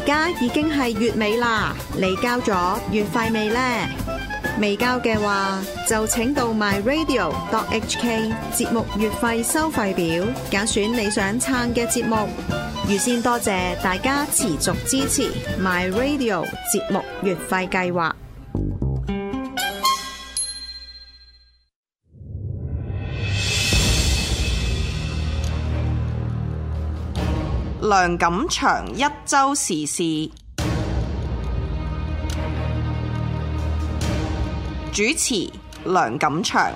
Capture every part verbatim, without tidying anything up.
家已經係月尾啦，你交咗月費未呢？未交嘅話，就請到 my radio dot h k 節目月費收費表，揀選你想撐嘅節目。預先多謝大家持續支持 my radio 節目月費計劃。 梁錦祥一周時事主持，梁錦祥。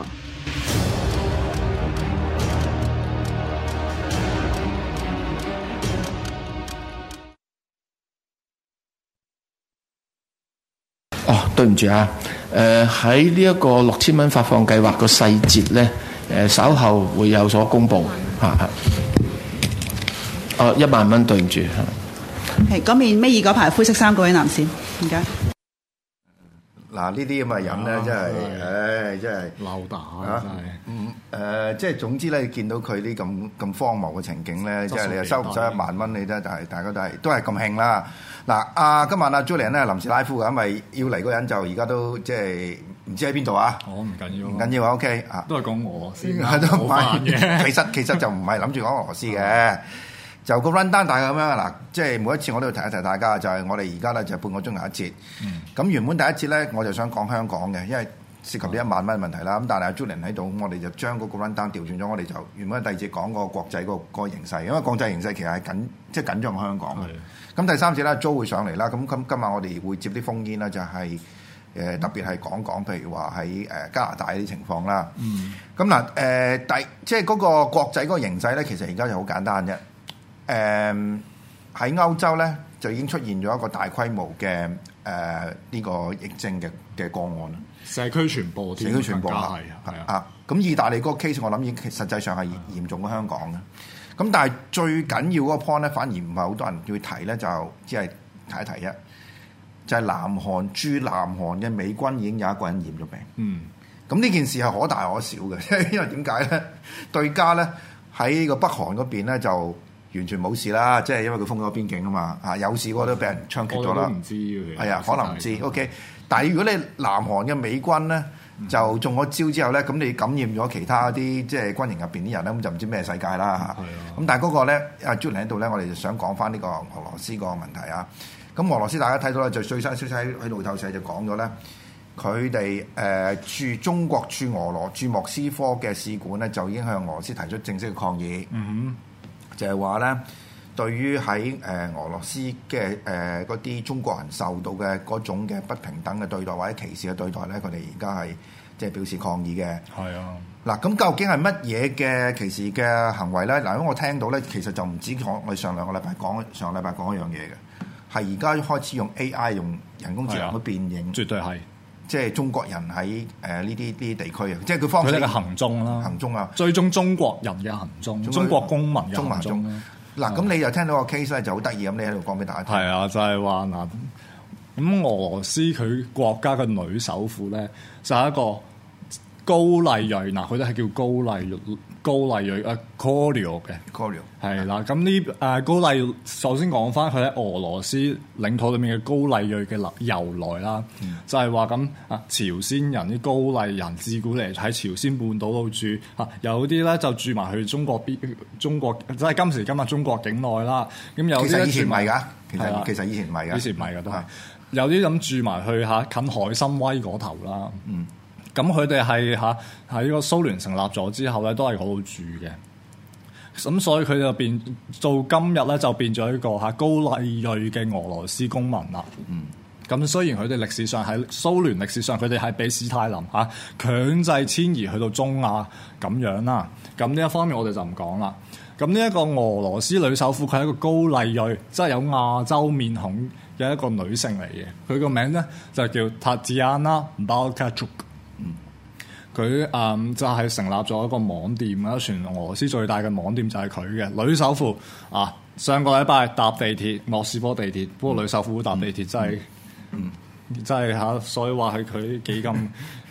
哦，對唔住啊，誒喺呢一個六千蚊發放計劃個細節咧，誒、呃、稍後會有所公佈嚇嚇。哦，一萬蚊，對唔住嚇。 係嗰面尾二嗰排灰色衫嗰位男士，唔該。 嗱，呢啲咁嘅人咧，真係，唉，真係鬧打啊！真係，嗯誒，即係總之咧，見到佢啲咁咁荒謬嘅情景咧，即係你又收唔收一萬蚊，你都係大家都係都係咁興啦。嗱，阿今晚阿 Julian 咧臨時拉夫嘅，因為要嚟嗰人就而家都即係唔知喺邊度啊。 我唔緊要， 唔緊要啊 ，OK 啊， 都係講俄羅斯， 都唔係嘅。 其實其實就唔係諗住講俄羅斯嘅。就個 run down 大概咁樣嗱，即係每一次我都要提一提大家，就係、是、我哋而家咧就係半個鐘頭一節。咁、嗯、原本第一節咧我就想講香港嘅，因為涉及呢一萬蚊問題啦。咁但係阿 Julian 喺度，我哋就將嗰個 run down 調轉咗，我哋就原本第二節講個國際嗰、那個那個形勢，因為國際形勢其實係緊即係緊張香港。咁第三節咧 Jo 會上嚟啦。咁今今晚我哋會接啲烽煙啦，就係、是、誒、呃、特別係講講譬如話喺誒加拿大啲情況啦。咁嗱誒第即係嗰個國際嗰個形勢咧，其實而家就好簡單啫。誒喺、嗯、歐洲咧就已經出現咗一個大規模嘅誒呢個疫症嘅嘅個案啦， 社區傳播， 社區傳播係係啊，咁意大利嗰個 case 我諗已經實際上係嚴重過香港嘅，咁但係最緊要嗰個 point 咧，反而唔係好多人要提咧，就只係提一提啫，就係、是、南韓駐南韓嘅美軍已經有一個人染咗病，嗯，咁呢件事係可大可小嘅，因為點解咧？對家咧喺個北韓嗰邊咧就完全冇事啦，即係因為佢封咗邊境啊嘛，嚇有事嗰個都俾人槍擊咗啦。我都唔知嘅。係啊，可能唔知。OK，但係如果你南韓嘅美軍咧就中咗招之後咧，咁你感染咗其他啲即係軍營入邊啲人咧，咁就唔知咩世界啦嚇。係啊。咁但係嗰個咧，阿 Julian 喺度咧，我哋就想講翻呢個俄羅斯個問題啊。咁俄羅斯大家睇到咧，就最新消息喺喺路透社就講咗咧，佢哋誒駐中國駐俄羅駐莫斯科嘅使館咧，就已經向俄羅斯提出正式嘅抗議。嗯哼。就係話咧，對於喺誒俄羅斯嘅誒嗰啲中國人受到嘅嗰種嘅不平等嘅對待或者歧視嘅對待咧，佢哋而家係即係表示抗議嘅。係啊，嗱咁究竟係乜嘢嘅歧視嘅行為咧？嗱，因為我聽到咧，其實就唔止我我上兩個禮拜講上個禮拜講一樣嘢嘅，係而家開始用 A I 用人工智能去辨認，絕對係。即係中國人喺誒呢啲呢啲地區啊，即係佢方式嘅行蹤啦，行蹤啊，追蹤中國人嘅行蹤，中國公民嘅行蹤。嗱，咁你又聽到個 case 咧就好得意咁，你喺度講俾大家聽。係啊，就係話嗱，咁俄羅斯佢國家嘅女首富咧就係一個高麗裔，嗱佢都係叫高麗高麗裔啊 Koryo 嘅 Koryo 係啦。咁呢誒高麗首先講翻佢喺俄羅斯領土裏面嘅高麗裔嘅由來啦，嗯、就係話咁啊朝鮮人啲高麗人自古嚟喺朝鮮半島度住嚇，有啲咧就住埋去中國邊中國即係今時今日中國境內啦。咁有啲以前唔係㗎，其實的其實以前唔係㗎，以前唔係㗎都係的有啲咁住埋去嚇近海參崴嗰頭啦。嗯。咁佢哋係嚇喺個蘇聯成立咗之後咧，都係嗰度住嘅。咁所以佢就變到今日咧，就變咗一個嚇高麗裔嘅俄羅斯公民啦。嗯。咁雖然佢哋歷史上喺蘇聯歷史上，佢哋係俾史太林嚇強制遷移去到中亞咁樣啦。咁呢一方面我哋就唔講啦。咁呢一個俄羅斯女首富，佢係一個高麗裔，即係有亞洲面孔嘅一個女性嚟嘅。佢個名咧就叫 Tatiana Balkachuk。佢誒、嗯、就係、是、成立咗一個網店啦，全俄羅斯最大嘅網店就係佢嘅女首富啊！上個禮拜搭地鐵莫斯科地鐵，不過女首富搭地鐵真係，嗯，真係嚇，所以話係佢幾咁幾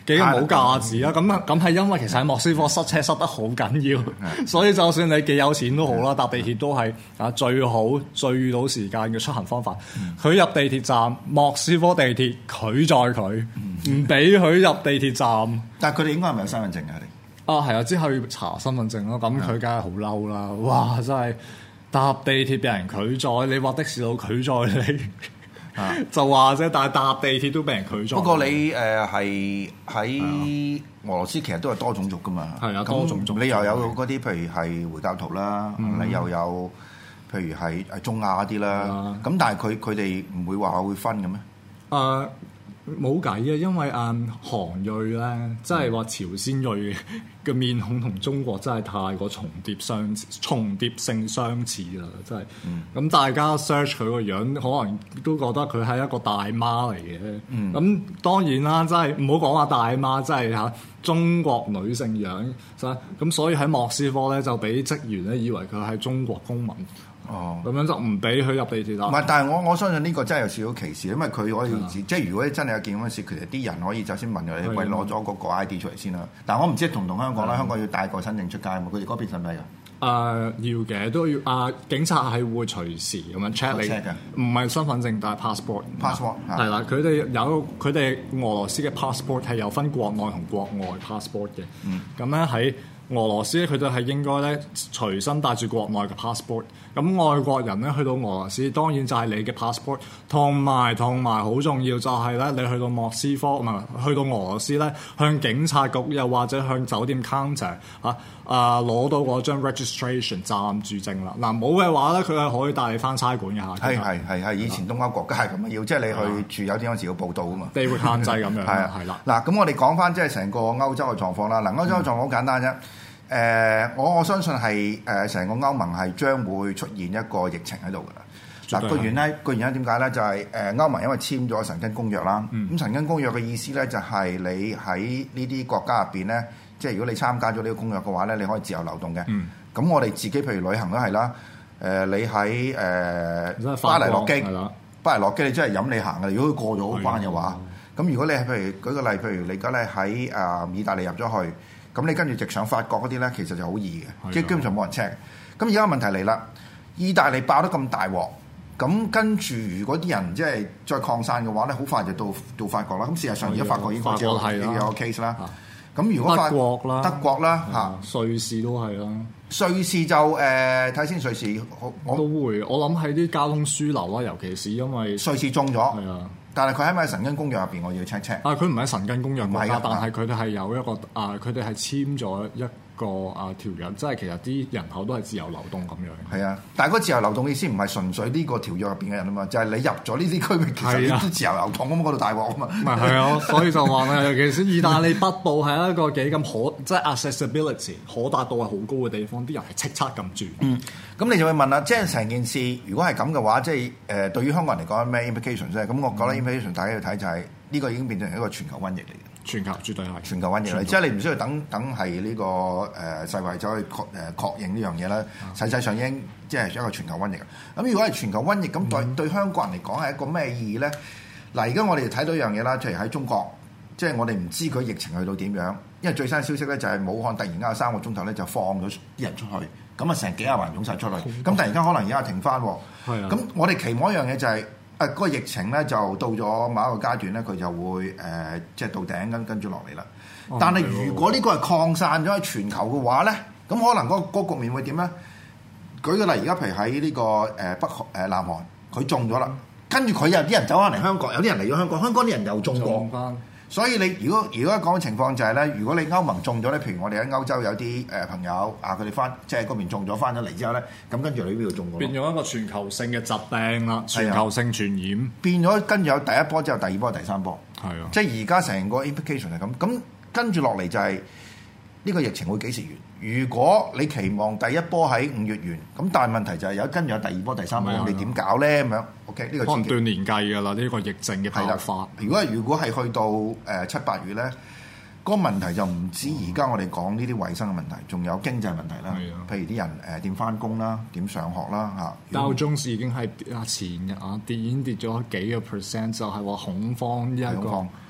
幾咁冇價值啦。咁咁係因為其實喺莫斯科塞車塞得好緊要，所以就算你幾有錢都好啦，搭地鐵都係啊最好最遇到時間嘅出行方法。佢、嗯、入地鐵站，莫斯科地鐵佢載佢，唔俾佢入地鐵站。 但係佢哋應該係咪有身份證啊？ 啊係啊，之後要查身份證咯。咁佢梗係好嬲啦！哇，真係搭地鐵俾人拒載，你話的士佬拒載你？啊、就話啫，但係搭地鐵都俾人拒載。 不過你誒係喺俄羅斯，其實都係多種族噶嘛。係啊，多種族。你又有嗰啲，譬如係回教徒啦，嗯、你又有譬如係誒中亞啲啦。咁、嗯、但係佢佢哋唔會話會分嘅咩？誒、 呃。冇計嘅，因為誒韓裔咧，即係話朝鮮裔嘅面孔同中國真係太過重疊相重疊性相似啦，真係。咁、嗯、大家 search 佢個樣，可能都覺得佢係一個大媽嚟嘅。咁、嗯、當然啦，真係唔好講話大媽，真係嚇中國女性樣。咁所以喺莫斯科咧，就俾職員咧以為佢係中國公民。哦，咁樣就唔俾佢入地鐵啦。唔係，但係我我相信呢個真係有少少歧視，因為佢可以、啊、即係如果真係有件咁嘅事，其實啲人可以就先問佢，你喂攞咗嗰個 I D 出嚟先啦。但係我唔知同唔同香港啦，香港要帶個身證出街嘛？佢哋嗰邊使唔使㗎？誒、呃、要嘅，都要啊、呃！警察係會隨時咁樣 check 你，唔係身份證，但係 passport。passport 係啦，佢哋有佢哋俄羅斯嘅 passport 係有分國內同國外 passport 嘅。嗯，咁咧喺俄羅斯咧，佢哋係應該咧隨身帶住國內嘅 passport。咁外國人咧去到俄羅斯，當然就係你嘅 passport，同埋同埋好重要就係咧，你去到莫斯科唔係去到俄羅斯咧，向警察局又或者向酒店 counter 啊啊攞到嗰張 registration 暫住證啦。嗱冇嘅話咧，佢係可以帶你翻差館嘅嚇。係係係係，以前東歐國家係咁啊，要即係你去住酒店嗰時要報到啊嘛，地域限制咁樣。係啊係啦。嗱咁我哋講翻即係成個歐洲嘅狀況啦。嗱歐洲嘅狀況好簡單啫。誒、呃，我我相信係誒成個歐盟係將會出現一個疫情喺度㗎啦。嗱個原因個原因點解咧？就係、是、誒歐盟因為簽咗神根公約啦。咁、嗯、神根公約嘅意思咧就係你喺呢啲國家入邊咧，即係如果你參加咗呢個公約嘅話咧，你可以自由流動嘅。咁、嗯、我哋自己譬如旅行都係啦。誒、呃，你喺誒、呃、巴黎落機，巴黎落機你真係飲你行嘅。如果佢過咗關嘅話，咁如果你係譬如舉個例，譬如你而家咧喺誒意大利入咗去。咁你跟住直上法國嗰啲咧，其實就好易嘅，即係基本上冇人 check。咁而家問題嚟啦，意大利爆得咁大鑊，咁跟住如果啲人即係再擴散嘅話咧，好快就到到法國啦。咁事實上而家法國已經開始有個 case 啦。咁如果法國啦、德國啦嚇、 瑞士都係啦。 瑞士就誒睇先，瑞士我都會，我諗喺啲交通樞紐啦，尤其是因為瑞士中咗。係啊。但係佢喺咪神根公約入邊，我要 check check。啊， 佢唔係神根公約國家，但係佢哋係有一個啊，佢哋係簽咗一個啊條約，即係其實啲人口都係自由流動咁樣。係啊，但係嗰自由流動嘅意思唔係純粹呢個條約入邊嘅人啊嘛，就係、是、你入咗呢啲區域，其實你都自由流動咁，嗰度大鑊啊嘛。唔係係啊，所以就話咧，尤其是意大利北部係一個幾咁可，即係 accessibility 可達度係好高嘅地方，啲人係叱咤咁住。嗯，咁你就會問啦，即係成件事如果係咁嘅話，即係誒、呃、對於香港人嚟講咩 implication 啫？咁我覺得 implication 大家要睇就係、是、呢、這個已經變成一個全球瘟疫嚟嘅。全球絕對係全球瘟疫嚟，即係你唔需要等等係呢、這個誒、呃、世衞走去確誒、呃、確認呢樣嘢啦。實際上已經即係一個全球瘟疫。咁如果係全球瘟疫，咁對、嗯、對香港人嚟講係一個咩意義咧？嗱，而家我哋睇到一樣嘢啦，譬如喺中國，即係我哋唔知佢疫情去到點樣，因為最新消息咧就係武漢突然間有三個鐘頭咧就放咗啲人出去，咁啊成幾廿萬人湧晒出去，咁突然間可能而家停翻。係啊，咁我哋期望一樣嘢就係、是。誒、嗰個疫情咧就到咗某一個階段咧，佢就會誒、呃、即係到頂跟跟住落嚟啦。但係如果呢個係擴散咗喺全球嘅話咧，咁可能嗰、嗰個局面會點咧？舉個例，而家譬如喺呢個誒北韓誒南韓，佢中咗啦，跟住佢有啲人走翻嚟香港，有啲人嚟咗香港，香港啲人又中過。所以你如果如果講嘅情況就係咧，如果你歐盟中咗咧，譬如我哋喺歐洲有啲誒朋友啊，佢哋翻即係嗰邊中咗翻咗嚟之後咧，咁跟住你呢度中過， 變咗一個全球性嘅疾病啦，全球性傳染， 變咗跟住有第一波之後第二波第三波，係啊，即係而家成個 implication 係咁，咁跟住落嚟就係、是、呢個疫情會幾時完？如果你期望第一波喺五月完，咁但係問題就係有跟住有第二波第三波，你點搞咧咁樣 OK 呢個可能斷年計㗎啦，呢、這個疫症嘅爆發。 如果如果係去到誒、呃、七八月咧，嗰、那個問題就唔止而家我哋講呢啲衞生嘅問題，仲有經濟問題啦。譬如啲人誒點翻工啦，點上學啦嚇。道瓊斯已經係啊前日啊跌已經跌咗幾個 percent，就係話恐慌呢一個。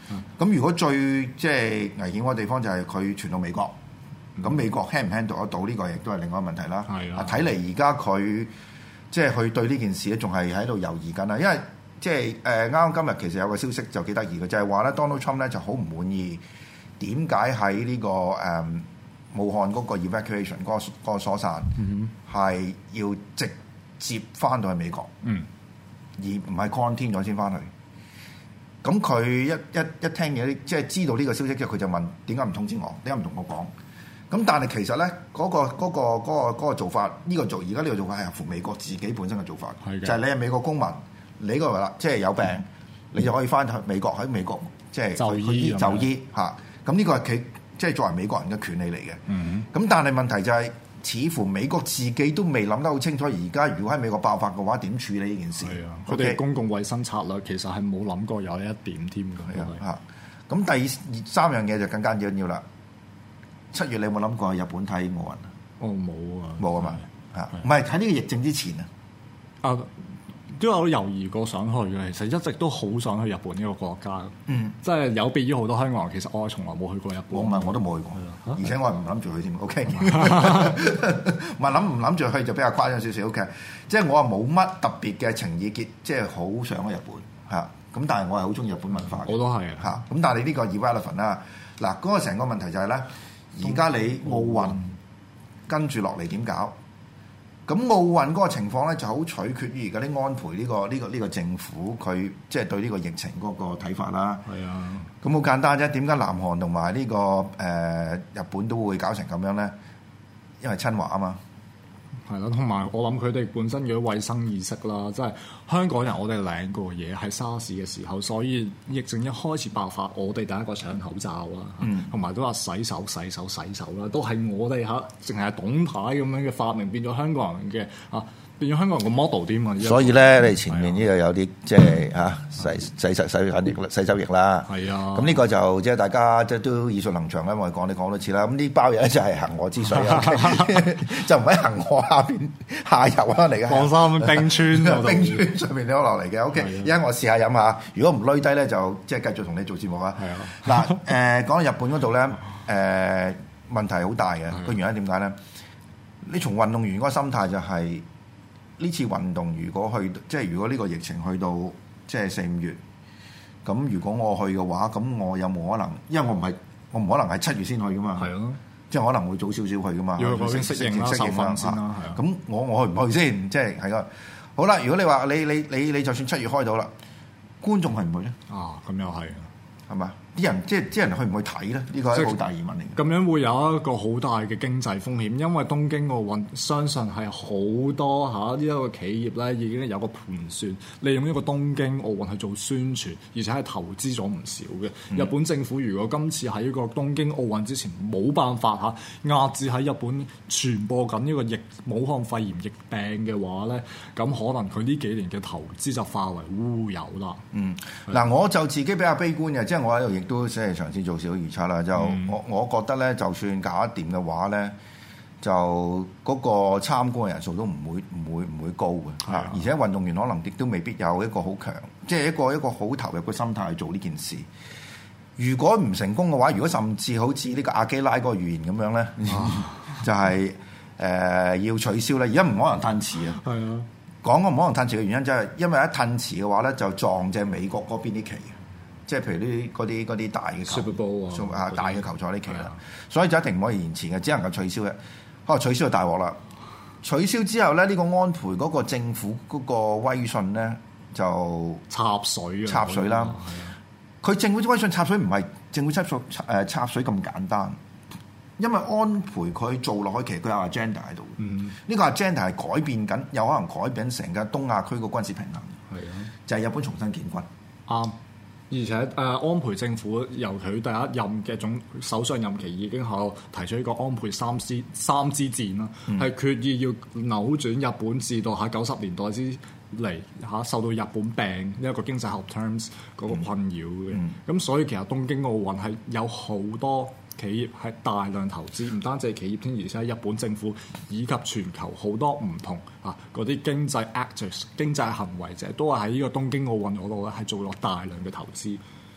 咁如果最即係危險嘅地方就係佢傳到美國，咁、嗯、美國 handle 唔 handle 得到呢、這個亦都係另外一個問題啦。係啊，睇嚟而家佢即係佢對呢件事咧，仲係喺度猶豫緊啦。因為即係誒啱啱今日其實有個消息就幾得意嘅，就係話咧 Donald Trump 咧就好唔滿意點解喺呢個誒、嗯、武漢嗰個 evacuation 嗰、那個嗰、那個疏散係、嗯、要直接翻到去美國，嗯、而唔係 quarantine 咗先翻去。咁佢一一一聽嘢，即係知道呢個消息之後，佢就問點解唔通知我？點解唔同我講？咁但係其實咧，嗰、嗰個嗰、嗰個嗰、嗰個嗰個做法，呢、呢個做而家呢個做法係合乎美國自己本身嘅做法，的就係你係美國公民，你嗰個啦，即係有病，嗯、你就可以翻去美國喺美國即係就醫就醫嚇。咁呢個係佢即係作為美國人嘅權利嚟嘅。咁、嗯、但係問題就係、是。似乎美國自己都未諗得好清楚，而家如果喺美國爆發嘅話，點處理呢件事？係啊，佢哋 Okay? 公共衛生策略其實係冇諗過有呢一點添㗎。係啊，嚇、啊。咁第三樣嘢就更加緊要啦。七月你有冇諗過去日本睇奧運啊？哦，冇啊，冇啊嘛嚇。唔係喺呢個疫症之前啊。啊。都有猶豫過想去嘅，其實一直都好想去日本呢個國家。嗯，即係有別於好多香港人，其實我係從來冇去過日本。我唔係，我都冇去過，啊、而且我係唔諗住去添。O K，唔係諗唔諗住去就比較誇張少少。O K，即係我係冇乜特別嘅情意結，即係好想去日本嚇。咁但係我係好中意日本文化。我都係嚇。咁但係你呢個 irrelevant 啦。嗱，嗰個成個問題就係、是、咧，而家你奧運跟住落嚟點搞？咁奧運嗰個情況咧就好取決於而家啲安倍呢、這個呢、這個呢、這個政府佢即係對呢個疫情嗰個睇法啦。係啊，咁好簡單啫。點解南韓同埋呢個誒、呃、日本都會搞成咁樣咧？因為親華啊嘛。係啦，同埋我諗佢哋本身嘅衛生意識啦，即係香港人我哋領過嘢喺沙士嘅時候，所以疫症一開始爆發，我哋第一個搶口罩啦，同埋、嗯、都話洗手、洗手、洗手啦，都係我哋嚇，淨係董太咁樣嘅發明變咗香港人嘅啊。變咗香港人個 model 添啊！所以咧，你前面呢度有啲即係嚇洗洗洗洗眼液、洗手液啦。係啊。咁呢個就即係大家即係都耳熟能詳啦。我哋講你講多次啦。咁呢包嘢咧就係恒河之水啊，就唔喺恒河下邊下游啦嚟嘅。放心，冰川冰川上面攞落嚟嘅。O K，而家我試下飲下。如果唔攣低咧，就即係繼續同你做節目啊。係啊。嗱誒，講到日本嗰度咧，誒問題好大嘅。個原因點解咧？你從運動員嗰個心態就係。呢次運動如果去即係如果呢個疫情去到即係四五月，咁如果我去嘅話，咁我有冇可能？因為我唔係我唔可能係七月先去噶嘛。係咯，即係可能會早少少去噶嘛。要嗰邊適應啦，受訓先啦。係啊。咁我我去唔去先？即係係個好啦。如果你話你你你你就算七月開到啦，觀眾去唔去咧？啊，咁又係，係嘛？啲人即係啲人去唔去睇咧？呢個係好大疑問嚟。咁樣會有一個好大嘅經濟風險，因為東京奧運相信係好多嚇呢一個企業咧已經有個盤算，利用呢個東京奧運去做宣傳，而且係投資咗唔少嘅。嗯、日本政府如果今次喺呢個東京奧運之前冇辦法嚇壓制喺日本傳播緊呢個疫武漢肺炎疫病嘅話咧，咁可能佢呢幾年嘅投資就化為烏有啦。嗯，嗱是，我就自己比較悲觀嘅，即係我喺度亦都即係嘗試做少少預測啦。就、嗯、我我覺得咧，就算搞得掂嘅話咧，就嗰個參觀嘅人數都唔會唔會唔會高嘅。係啊，而且運動員可能亦都未必有一個好強，即係一個一個好投入嘅心態去做呢件事。如果唔成功嘅話，如果甚至好似呢個阿基拉嗰個預言咁樣咧，啊、就係、是、誒、呃、要取消咧。而家唔可能褪遲啊。係啊，講個唔可能褪遲嘅原因，就係因為一褪遲嘅話咧，就撞正美國嗰邊啲旗。即係譬如啲嗰啲嗰啲大嘅球 Super Bowl 啊，大嘅球賽呢期啦，的所以就一定唔可以延遲嘅，只能夠取消嘅。可能取消就大鑊啦。取消之後咧，呢、呢個安倍嗰個政府嗰個威信咧就插水插水啦。佢政府威信插水唔係政府插水誒插水咁簡單，因為安倍佢做落去，其實佢有 agenda 喺度。嗯，呢個 agenda 係改變緊，有可能改變成個東亞區個軍事平衡。係啊的，就係日本重新建軍。啱。而且誒、呃、安倍政府由佢第一任嘅總首相任期已經喺度提出一個安倍三支三支箭啦，係、嗯、決意要扭轉日本至到喺九十年代之嚟嚇受到日本病一個經濟學 terms 嗰個困擾嘅。咁、嗯嗯、所以其實東京奧運係有好多企業係大量投資，唔單止係企業添，而且係日本政府以及全球好多唔同啊嗰啲經濟 actors、經濟行為者都係喺呢個東京奧運嗰度咧係做咗大量嘅投資。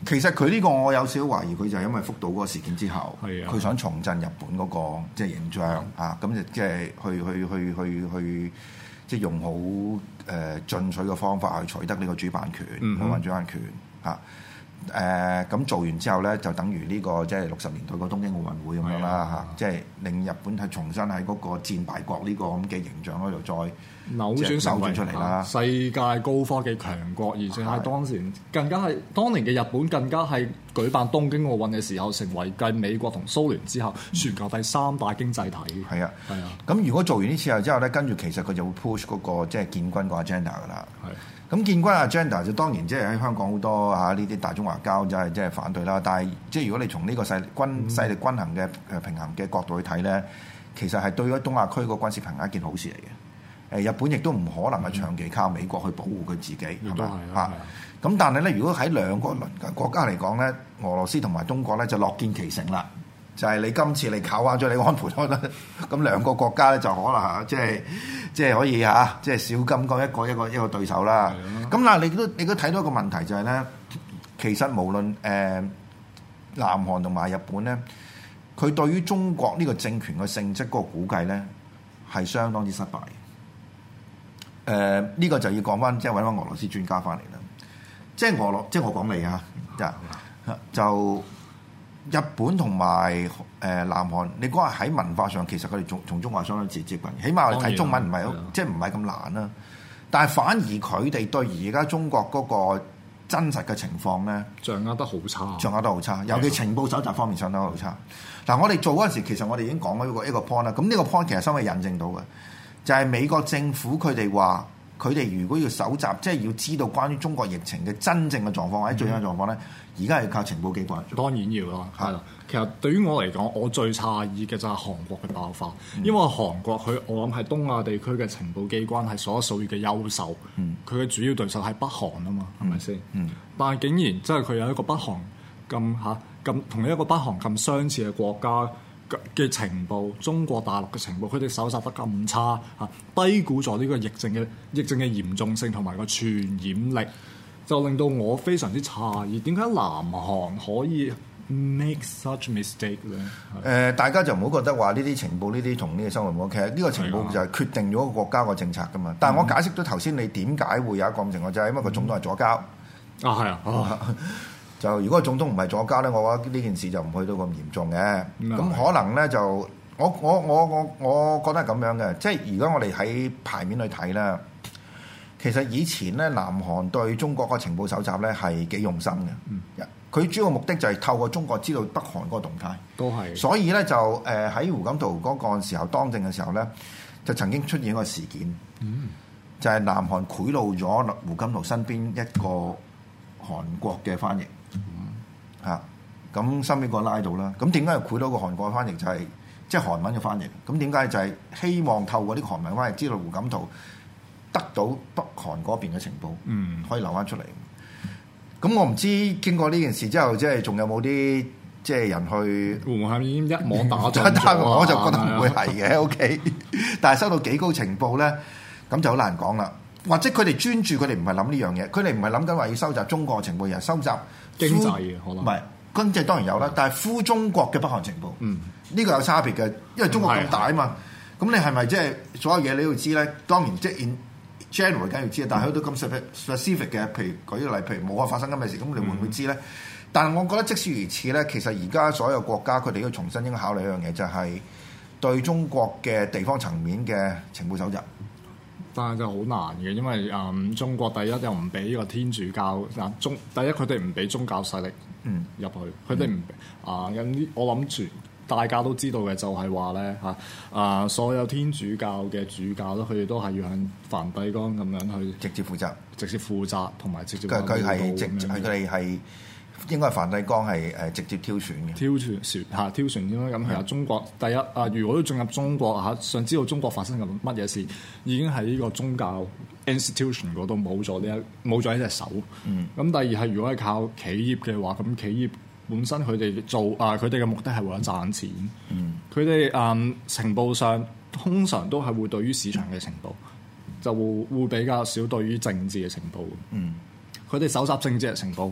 其實佢呢個我有少少懷疑，佢就係因為福島嗰個事件之後， 係啊佢想重振日本嗰、個即係形象啊，咁就即係去去去去去即係用好誒、呃、進取嘅方法去取得呢個主辦權， 嗯哼奧運主辦權啊。誒咁、呃、做完之後咧，就等於呢、個即係六十年代個東京奧運會咁樣啦係啊嚇，即係令日本係重新喺嗰個戰敗國呢個咁嘅形象嗰度再扭轉即係成為扭轉出嚟啦。 世界高科技強國，而且係當時更加係當年嘅日本更加係舉辦東京奧運嘅時候，成為繼美國同蘇聯之後全球第三大經濟體。 係啊， 係啊， 咁如果做完呢次後之後咧，跟住其實佢就會 push 嗰、個即係建軍個 agenda 噶啦。 係咁建軍 agenda 就當然即係喺香港好多啊呢啲大中華膠就係即係反對啦。但係即係如果你從呢個勢力軍勢力均衡嘅誒平衡嘅角度去睇咧，其實係對於東亞區個軍事平衡一件好事嚟嘅。誒日本亦都唔可能係長期靠美國去保護佢自己，係咪啊？咁但係咧，如果喺兩個鄰近國家嚟講咧，俄羅斯同埋中國咧就樂見其成啦。就係你今次你靠翻咗你安倍咗啦，咁兩個國家咧就可能嚇，即係即係可以嚇，即係小金剛一個一個一個對手啦。咁嗱，你都你都睇到一個問題就係咧，其實無論誒、呃、南韓同埋日本咧，佢對於中國呢個政權嘅性質嗰個估計咧係相當之失敗。誒、呃、呢、呢個就要講翻，即係揾翻俄羅斯專家翻嚟啦。即係俄羅，即係我講你啊，就。日本同埋誒南韓，你講係喺文化上，其實佢哋從從中國相當之接近，起碼我哋睇中文唔係好，即係唔係咁難啦。但係反而佢哋對而家中國嗰個真實嘅情況咧， 掌握得好差， 掌握得好差，尤其情報搜集方面相當好差。嗱，我哋做嗰陣時，其實我哋已經講咗一個一個 point 啦。咁呢個 point 其實收尾印證到嘅，就係美國政府佢哋話，佢哋如果要搜集，即係要知道關於中國疫情嘅真正嘅狀況或者最新嘅狀況咧。而家係靠情報機關， 當然要啦，係啦。其實對於我嚟講，我最詫異嘅就係韓國嘅爆發，嗯、因為韓國佢我諗係東亞地區嘅情報機關係數一數二嘅優秀，佢嘅、嗯、主要對手係北韓啊嘛，係咪先？嗯、但係竟然即係佢有一個北韓咁嚇咁同一個北韓咁相似嘅國家嘅情報，中國大陸嘅情報，佢哋搜集得咁差嚇，低估咗呢個疫症嘅疫症嘅嚴重性同埋個傳染力。就令到我非常之詫異，點解南韓可以 make such mistake 咧？誒、 呃，大家就唔好覺得話呢啲情報呢啲同呢個生活冇，其實呢個情報就係決定咗個國家個政策噶嘛。但係我解釋咗頭先你點解會有一個咁情況，就係因為個總統係左膠。啊， 係啊。哦、 就如果個總統唔係左膠咧，我覺得呢件事就唔去到咁嚴重嘅。咁、嗯、可能咧就我我我我我覺得係咁樣嘅，即係如果我哋喺牌面去睇啦。其實以前咧，南韓對中國個情報搜集咧係幾用心嘅。佢、嗯、主要目的就係透過中國知道北韓嗰個動態。都係是。所以咧就誒喺胡錦濤嗰個時候當政嘅時候咧，就曾經出現一個事件，嗯、就係南韓賄賂咗胡錦濤身邊一個韓國嘅翻譯。嚇、嗯，咁身邊個拉到啦。咁點解要賄賂個韓國嘅翻譯？就係即係韓文嘅翻譯。咁點解就係希望透過啲韓文翻譯知道胡錦濤得到北韓嗰邊嘅情報，嗯、可以留翻出嚟。咁我唔知經過呢件事之後，即係仲有冇啲即係人去？會唔會係已經一網打盡咗？我就覺得唔會係嘅。O K，但係收到幾高情報咧，咁就好難講啦。或者佢哋專注，佢哋唔係諗呢樣嘢，佢哋唔係諗緊話要收集中國情報，而係收集經濟嘅可能。唔係經濟當然有啦，但係呼中國嘅北韓情報，呢、嗯、個有差別嘅，因為中國咁大啊嘛。咁你係咪即係所有嘢你都要知咧？當然即係 in general 梗係要知，但係去到咁 specific 嘅，譬如舉例，譬如武漢發生咁嘅事，咁你會唔會知咧？嗯、但係我覺得即使如此咧，其實而家所有國家佢哋要重新應該考慮一樣嘢，就係對中國嘅地方層面嘅情報搜集。 但係就好難嘅，因為誒、嗯、中國第一又唔俾呢個天主教嗱中，第一佢哋唔俾宗教勢力入去，佢哋唔啊咁啲我諗住。大家都知道嘅就係話咧嚇啊，所有天主教嘅主教咧，佢哋都係要向梵蒂岡咁樣去直接負責， 直接負責同埋直接。 佢佢係直係佢哋係應該係梵蒂岡係誒直接挑選嘅。挑選選嚇挑選點樣咁？其實中國第一啊，如果要進入中國嚇，想知道中國發生緊乜嘢事，已經喺呢個宗教 institution 嗰度冇咗呢一冇咗一隻手。嗯。咁第二係如果係靠企業嘅話，咁企業。本身佢哋做啊，佢哋嘅目的係為咗賺錢。嗯，佢哋誒情報上通常都係會對於市場嘅情報，就會會比較少對於政治嘅情報。嗯，佢哋搜集政治嘅情報，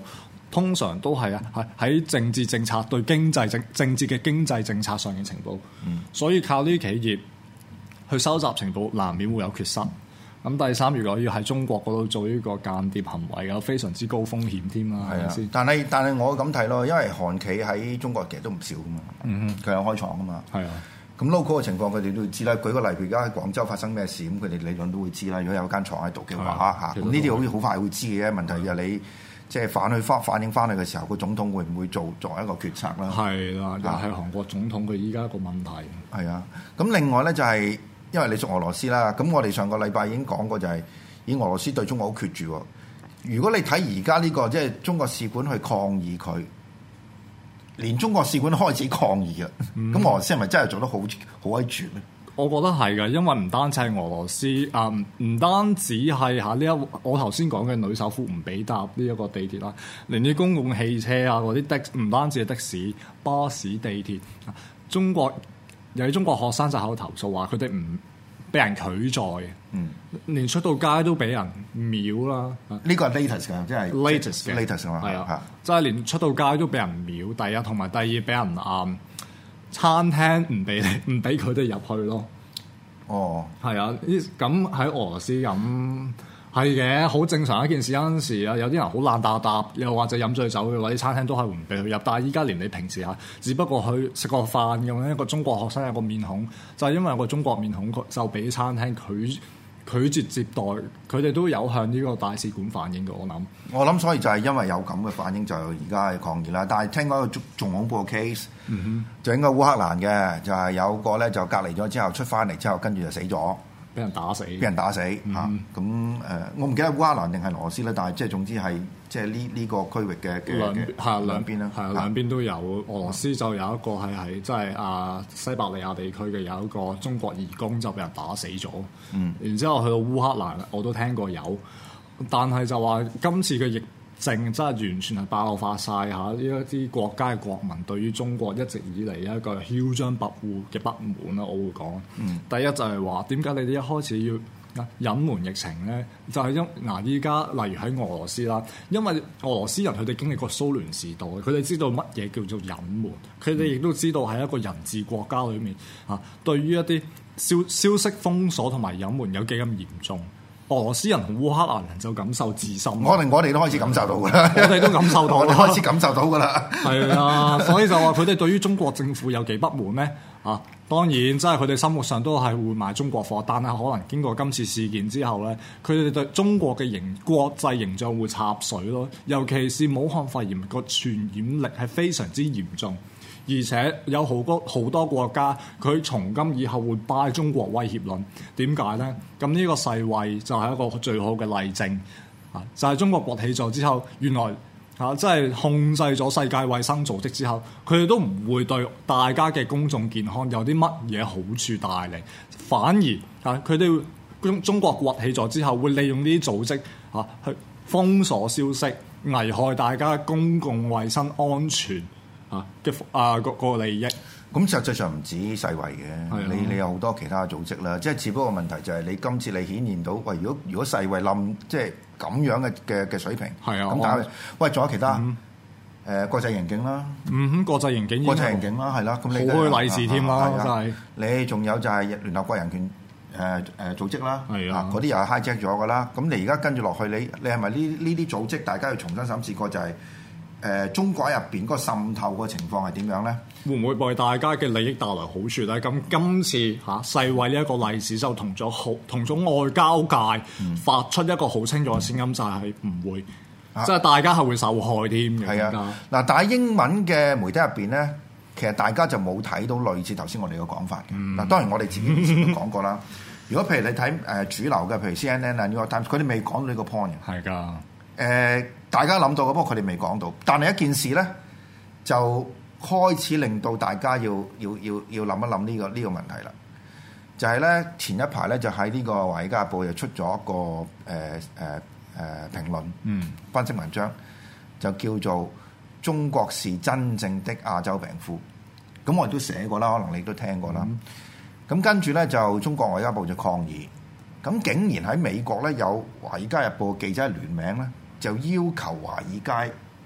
通常都係啊喺喺政治政策對經濟政政治嘅經濟政策上嘅情報，嗯、所以靠呢啲企業去收集情報，難免會有缺失。咁第三，如果要喺中國嗰度做呢個間諜行為，有非常之高風險添啦，係咪先？但係但係我咁睇咯，因為韓企喺中國其實都唔少噶嘛，佢、嗯、有開廠噶嘛，係啊。咁 local 嘅情況佢哋都會知啦。舉個例，譬如而家喺廣州發生咩事，咁佢哋理論都會知啦。如果有間廠喺度嘅話嚇，咁呢啲好似好快會知嘅啫。問題就係你即係反去反反映翻去嘅時候，個總統會唔會做作為一個決策啦？係啦，又係韓國總統佢依家個問題。係啊，咁另外咧就係、是。因為你屬俄羅斯啦，咁我哋上個禮拜已經講過、就是，就係以俄羅斯對中國好決絕喎。如果你睇而家呢個即係、就是、中國使館去抗議佢，連中國使館都開始抗議啦。咁、嗯、俄羅斯係咪真係做得好好鬼絕咧？我覺得係嘅，因為唔單止係俄羅斯啊，唔、嗯、單止係嚇呢一我頭先講嘅女首富唔俾搭呢一個地鐵啦，連啲公共汽車啊嗰啲的唔單止係的士、巴士、地鐵，中國。有啲中國學生就喺度投訴話，佢哋唔俾人拒載，嗯，連出到街都俾人秒啦。呢個係 latest 嘅，即係 latest 嘅 latest 啊嘛，係啊，即係連出到街都俾人秒。第一同埋第二俾人啊、嗯，餐廳唔俾唔俾佢哋入去咯。哦，係啊，咁喺俄羅斯咁。係嘅，好正常一件事。有陣時啊，有啲人好懶搭搭，又或者飲醉酒嘅話，啲餐廳都係唔俾佢入。但係依家連你平時嚇，只不過去食個飯咁樣，一個中國學生有個面孔，就係、是、因為有個中國面孔，就俾餐廳拒拒絕接待。佢哋都有向呢個大使館反映嘅。我諗，我諗所以就係因為有咁嘅反應，就而家係抗議啦。但係聽講一個仲恐怖嘅 case，、嗯、哼就應該烏克蘭嘅，就係、是、有個咧就隔離咗之後出翻嚟之後，跟住就死咗。俾人打死，俾人打死嚇。咁誒、嗯啊，我唔記得烏克蘭定係俄羅斯咧，但係即係總之係即係呢呢個區域嘅嘅兩係兩邊啦，係啊兩邊都有。俄羅斯就有一個係喺即係啊西伯利亞地區嘅有一個中國義工就俾人打死咗。嗯，然之後去到烏克蘭，我都聽過有，但係就話今次嘅疫症真係完全係爆發晒嚇呢一啲國家嘅國民對於中國一直以嚟一個囂張跋扈嘅不滿啦，我會講。嗯、第一就係話點解你哋一開始要隱瞞疫情咧？就係、是、因嗱依家例如喺俄羅斯啦，因為俄羅斯人佢哋經歷過蘇聯時代，佢哋知道乜嘢叫做隱瞞，佢哋亦都知道喺一個人治國家裏面嚇，對於一啲消消息封鎖同埋隱瞞有幾咁嚴重。俄羅斯人同烏克蘭人就感受至深，我哋我哋都開始感受到㗎啦，我哋都感受到，我哋開始感受到㗎啦，係啊，所以就話佢哋對於中國政府有幾不滿咧？啊，當然即係佢哋心目上都係會買中國貨，但係可能經過今次事件之後咧，佢哋對中國嘅形國際形象會插水咯，尤其是武漢肺炎個傳染力係非常之嚴重。而且有好多好多國家，佢從今以後會拜中國威脅論。點解呢？咁呢個世衛就係一個最好嘅例證啊！就係、是、中國崛起咗之後，原來啊，即係控制咗世界衛生組織之後，佢哋都唔會對大家嘅公眾健康有啲乜嘢好處帶嚟，反而啊，佢哋中中國崛起咗之後，會利用呢啲組織啊去封鎖消息，危害大家嘅公共衛生安全。啊嘅啊個個利益，咁實際上唔止世衛嘅，你你有好多其他組織啦，即係只不過問題就係你今次你顯現到，喂，如果如果世衛冧，即係咁樣嘅嘅嘅水平，係啊，咁但係，喂，仲有其他，誒、嗯呃、國際刑警啦，嗯哼，國際刑警，國際刑警啦，係啦，咁你好嘅例子添啦，真係，你仲有就係聯合國人權誒誒組織啦，係啊，嗰啲又係 hijack 咗㗎啦，咁你而家跟住落去，你你係咪呢呢啲組織大家要重新審視過就係、是？誒、呃、中國入邊嗰個滲透個情況係點樣咧？會唔會為大家嘅利益帶來好處咧？咁今次嚇、啊、世衛呢一個例子就同咗好同咗外交界發出一個好清楚嘅聲音，嗯、就係唔會，啊、即係大家係會受害添嘅。係啊，嗱，但係英文嘅媒體入邊咧，其實大家就冇睇到類似頭先我哋嘅講法嘅。嗱、嗯，當然我哋自己以前都講過啦。如果譬如你睇誒、呃、主流嘅，譬如 C N N 啊、New York Times，佢哋未講到呢個 point 嘅。係㗎。誒、呃，大家諗到嘅，不過佢哋未講到。但係一件事咧，就開始令到大家要要要要諗一諗呢、這個呢、這個問題啦。就係、是、咧，前一排咧就喺呢個《華爾街日報》又出咗一個誒誒誒評論，嗯，分析文章，就叫做《中國是真正的亞洲病夫》。咁我亦都寫過啦，可能你都聽過啦。咁、嗯、跟住咧就中國外交部就抗議，咁竟然喺美國咧有《華爾街日報》記者聯名咧。就要求華爾街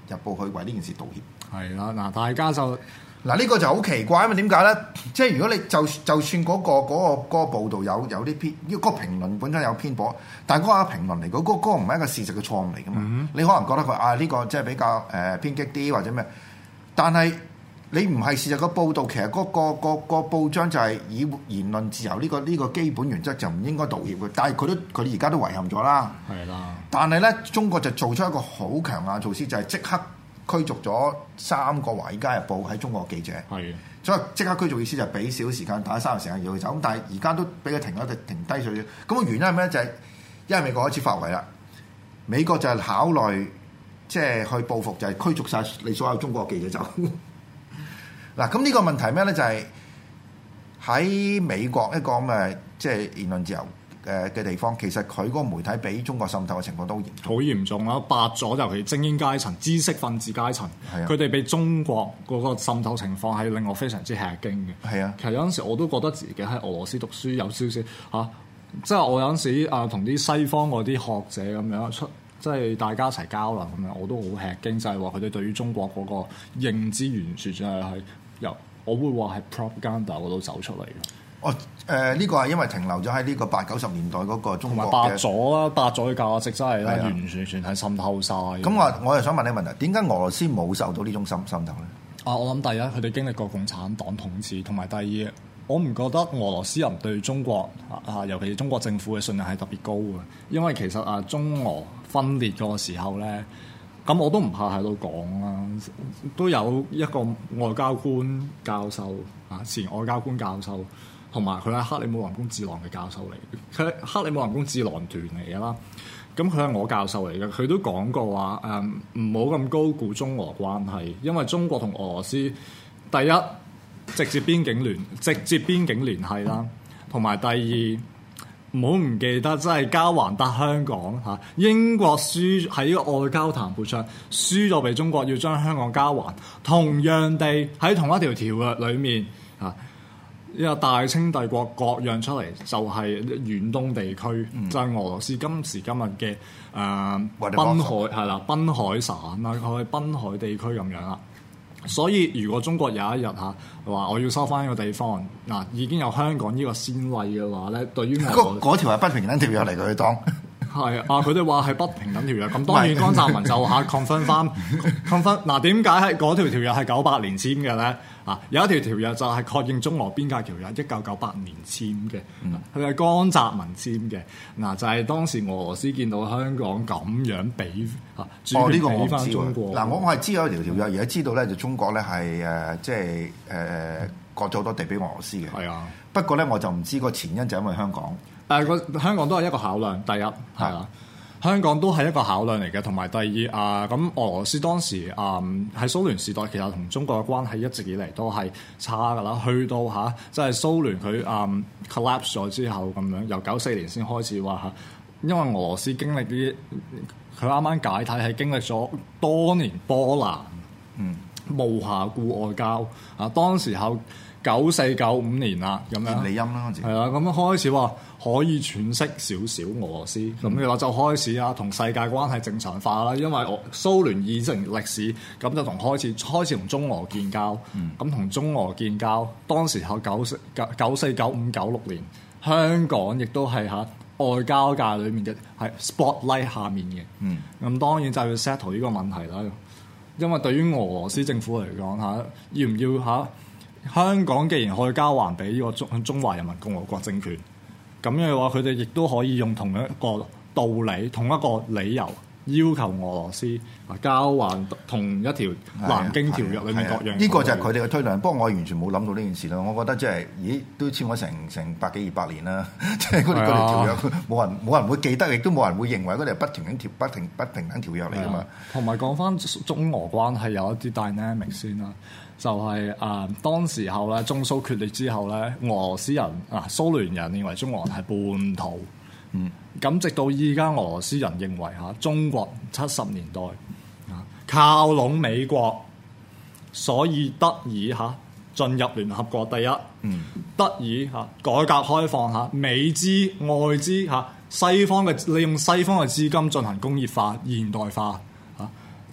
日報去為呢件事道歉。 係啦，嗱，大家就嗱呢個就好奇怪，因為點解咧？即係如果你就就算嗰、個嗰、個嗰、個報導有有啲偏，嗰、個評論本身有偏頗，但係嗰個評論嚟講，嗰、個嗰、個唔係一個事實嘅錯誤嚟噶嘛。嗯、你可能覺得佢啊呢、呢個即係比較誒、呃、偏激啲或者咩，但係你唔係事實嘅報導，其實嗰、個、個、個報章就係以言論自由呢、呢個呢、呢個基本原則就唔應該道歉嘅。但係佢都佢而家都遺憾咗啦。係啦。但係咧，中國就做出一個好強硬措施，就係即刻驅逐咗三個《華爾街日報》喺中國嘅記者，係的，所以即刻驅逐意思就係俾少時間，打三日時間要佢走。咁但係而家都俾佢停咗，就停低咗。咁、那個原因係咩？就係、是、因為美國開始發圍啦，美國就係考慮即係去報復，就係驅逐晒你所有中國嘅記者走。嗱，咁呢個問題咩咧？就係、是、喺美國一個咁嘅即係言論自由誒嘅地方，其實佢嗰個媒體俾中國滲透嘅情況都好嚴重，好嚴重啦！白咗，尤其精英階層、知識分子階層，佢哋俾中國嗰個滲透情況係令我非常之吃驚嘅。係啊，其實有陣時我都覺得自己喺俄羅斯讀書有少少嚇，即係我有陣時啊同啲西方嗰啲學者咁樣出，即係大家一齊交流咁樣，我都好吃驚，就係話佢哋對於中國嗰個認知完全就係係由我會話係 propaganda 嗰度走出嚟嘅。 哦，誒、呃、呢、這個係因為停留咗喺呢個八九十年代嗰個中國嘅白咗啦，白咗嘅價值真係完完全全係滲透晒。 咁我我又想問你問題，點解俄羅斯冇受到呢種滲滲透咧？ 啊，我諗第一佢哋經歷過共產黨統治，同埋第二我唔覺得俄羅斯人對中國啊，尤其是中國政府嘅信任係特別高嘅，因為其實啊中俄分裂嗰個時候咧，咁我都唔怕喺度講啦，都有一個外交官教授啊，前外交官教授。同埋佢係克里姆林宮智囊嘅教授嚟嘅，佢係克里姆林宮智囊團嚟嘅啦。咁佢係我教授嚟嘅，佢都講過話誒，唔好咁高估中俄關係，因為中國同俄羅斯第一直接邊境聯直接邊境聯繫啦，同埋第二唔好唔記得，即係交還得香港嚇。英國輸喺呢個外交談判上輸咗俾中國，要將香港交還。同樣地喺同一條條約裡面嚇。呢個大清帝國割讓出嚟就係遠東地區，嗯、就係俄羅斯今時今日嘅誒濱海係啦，濱海省啦，佢係濱海地區咁樣啦。所以如果中國有一日嚇話我要收翻呢個地方，嗱已經有香港呢個先例嘅話咧，對於嗰嗰條係不平等條約嚟嘅，佢當係啊，佢哋話係不平等條約。咁當然江澤民就下 confirm 翻 confirm 嗱，點解係嗰條條約係九八年簽嘅咧？啊，有一條條約就係確認中俄邊界條約，一九九八年簽嘅，佢係、嗯、江澤民簽嘅。嗱、啊，就係、是、當時俄羅斯見到香港咁樣俾啊，主權俾翻中國。 嗱，我我係知有一條條約，而家知道咧就中國咧係誒即係誒割咗好多地俾俄羅斯嘅。係啊，不過咧我就唔知個前因就因為香港。 誒個、啊、香港都係一個考量，第一係啊。香港都係一個考量嚟嘅，同埋第二啊，咁俄羅斯當時啊喺蘇聯時代，其實同中國嘅關係一直以嚟都係差㗎啦。去到嚇，即係蘇聯佢啊 collapse 咗之後咁樣，由九四年先開始話嚇，因為俄羅斯經歷啲佢啱啱解體係經歷咗多年波瀾，嗯，無暇顧外交啊，當時候。九四九五年啦，咁樣李欽啦， 係啦，咁樣開始話可以喘息少少俄羅斯，咁嘅話就開始啊，同世界關係正常化啦。因為我蘇聯已成歷史，咁就同開始開始同中俄建交，咁同、嗯、中俄建交，當時候九四九九四九五九六年，香港亦都係嚇外交界裡面嘅係 spotlight 下面嘅，咁、嗯、當然就要 settle 呢個問題啦。因為對於俄羅斯政府嚟講嚇，要唔要嚇？香港既然可以交還俾呢個中中華人民共和國政權，咁樣嘅話，佢哋亦都可以用同一個道理、同一個理由要求俄羅斯啊交還同一條南京條約裏面各樣。 呢個就係佢哋嘅推論。不過我完全冇諗到呢件事啦。我覺得即係，咦，都簽咗成成百幾二百年啦，即係嗰啲嗰條條約，冇人冇人會記得，亦都冇人會認為嗰啲係不平等條不平不平等條約嚟㗎嘛。 同埋講翻中俄關係有一啲 dynamic 先啦。就係、是、啊、呃，當時候咧，中蘇決裂之後咧，俄羅斯人啊，蘇聯人認為中俄係叛徒，嗯，咁直到依家俄羅斯人認為嚇、啊、中國七十年代啊靠攏美國，所以得以嚇、啊、進入聯合國第一，嗯，得以嚇、啊、改革開放嚇、啊、美資外資嚇、啊、西方嘅利用西方嘅資金進行工業化現代化嚇。啊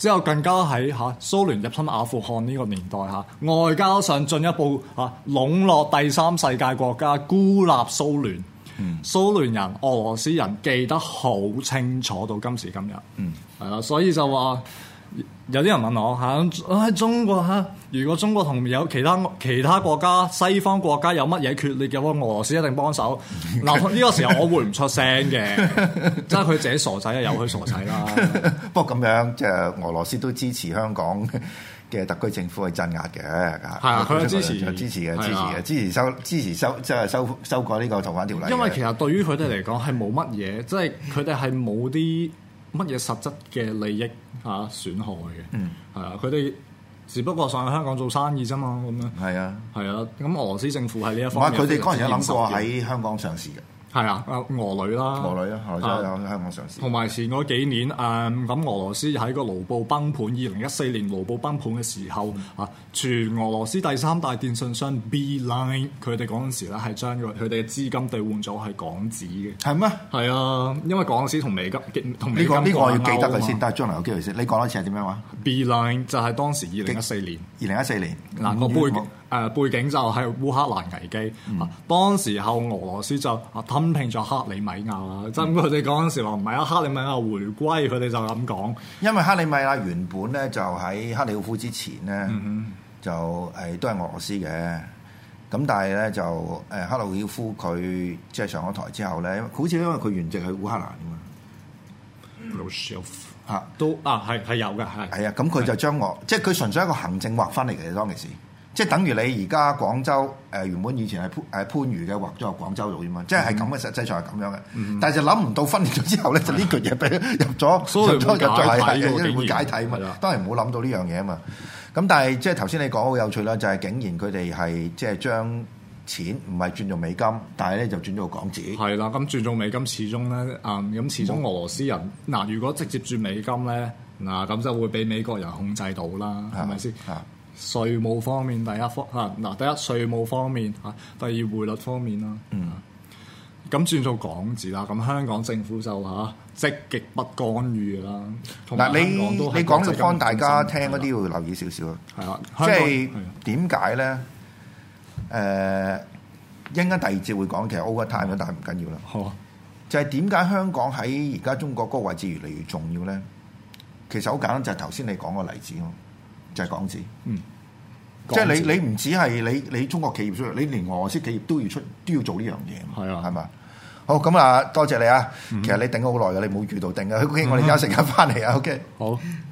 之後更加喺嚇蘇聯入侵阿富汗呢個年代嚇，外交上進一步嚇籠絡第三世界國家，孤立蘇聯。嗯、蘇聯人、俄羅斯人記得好清楚到今時今日。嗯，係啦，所以就話。有啲人問我嚇，喺、啊、中國嚇，如果中國同有其他其他國家、西方國家有乜嘢決裂嘅話，俄羅斯一定幫手。嗱，呢個時候我會唔出聲嘅，即係佢自己傻仔啊，由佢傻仔啦。 不過咁樣即係俄羅斯都支持香港嘅特區政府去鎮壓嘅，係啊，佢係支持， 支持嘅，支持嘅，支持修支持修即係修修改呢個逃犯條例。 因為其實對於佢哋嚟講係冇乜嘢，即係佢哋係冇啲乜嘢實質嘅利益嚇損害嘅，嗯，係啊，佢哋只不過上去香港做生意啫嘛，咁樣，係啊，係啊，咁俄羅斯政府喺呢一方面， 佢哋嗰陣有諗過喺香港上市嘅。 係啊，俄女啦， 俄女啦，俄女喺香港上市。 同埋前嗰幾年，誒、嗯、咁俄羅斯喺個盧布崩盤，二零一四年盧布崩盤嘅時候，啊、嗯，全俄羅斯第三大電信商 Beeline， 佢哋嗰陣時咧係將佢哋嘅資金兌換咗係港紙嘅。係咩？係啊，因為港紙同美金同美金掛鈎啊嘛。呢個呢個我要記得佢先，但係將來有機會先。你講多次係點樣話 ？Beeline 就係當時二零一四年， 二零一四年嗱個、嗯、背景。誒、呃、背景就係烏克蘭危機，嗯、啊當時候俄羅斯就啊吞併咗克里米亞啦，即係佢哋嗰陣時話唔係啊，克里米亞回歸，佢哋就咁講。因為克里米亞原本咧就喺克里奧夫之前咧，嗯、哼就誒、呃、都係俄羅斯嘅，咁但係咧就誒克里奧夫佢即係上咗台之後咧，好似因為佢原籍喺烏克蘭㗎嘛，老少嚇都啊係係有嘅係係啊，咁佢就將俄即係佢純粹一個行政劃分嚟嘅當其時。即係等於你而家廣州誒、呃、原本以前係番誒番禺嘅劃咗入廣州度啫嘛，即係係咁嘅，實際上係咁樣嘅。嗯、但係就諗唔到分裂咗之後咧，就呢句嘢俾入咗入咗入咗係因為會解體嘛。當然冇諗到呢樣嘢啊嘛。咁但係即係頭先你講好有趣啦，就係、是、竟然佢哋係即係將錢唔係轉做美金，但係咧就轉做港紙。係啦，咁轉做美金始終咧，啊、嗯、咁始終俄羅斯人嗱、嗯，如果直接轉美金咧，嗱咁就會俾美國人控制到啦，係咪先？稅務方面第一方啊，嗱第一稅務方面嚇，第二匯率方面啦。嗯，咁轉做港紙啦，咁香港政府就嚇積極不干預啦。嗱你你講呢個方大家聽嗰啲要留意少少啊。係啦，即係點解咧？誒，一陣間第二節會講，其實 overtime 但係唔緊要啦。好，就係點解香港喺而家中國嗰個位置越嚟越重要咧？其實好簡單，就係頭先你講個例子咯。就係港紙，嗯，即係你你唔止係你你中國企業需要，你連俄羅斯企業都要出都要做呢樣嘢，係啊，係嘛？好咁啊，多謝你啊！嗯、其實你頂咗好耐嘅，你冇預到定嘅。OK，我哋休息間翻嚟啊。OK，好。